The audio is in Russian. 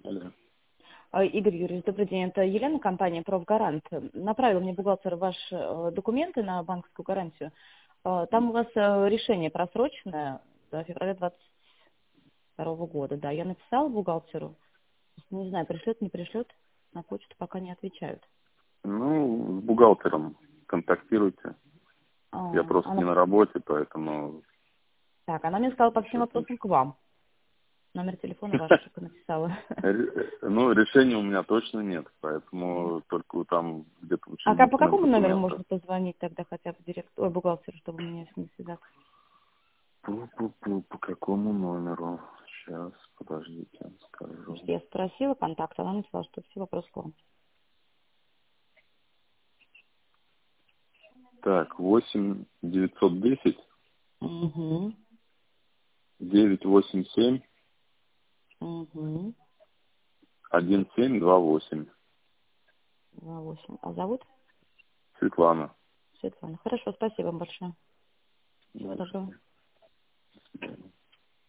Алло. Игорь Юрьевич, добрый день. Это Елена, компания «Профгарант». Направил мне бухгалтер ваши документы на банковскую гарантию. Там у вас решение просроченное до февраля 2022 года. Да, я написала бухгалтеру. Не знаю, пришлет, не пришлет. На почту пока не отвечают. Ну, с бухгалтером контактируйте. Я просто не Она... на работе, поэтому... Так, она мне сказала по всем Сейчас вопросам к вам. Номер телефона ваш только написала. Ну, решения у меня точно нет, поэтому только там где-то в По учредительных какому номеру документах. можно позвонить тогда хотя бы директору, бухгалтеру, чтобы меня с ним связаться? По какому номеру? Сейчас, подождите, скажу. Я спросила контакт, она написала, что все вопросы к вам. Так, 8 910 Угу. 987 Угу. 1728. 28. А зовут? Светлана. Светлана. Хорошо, спасибо вам большое. Всего доброго. До свидания.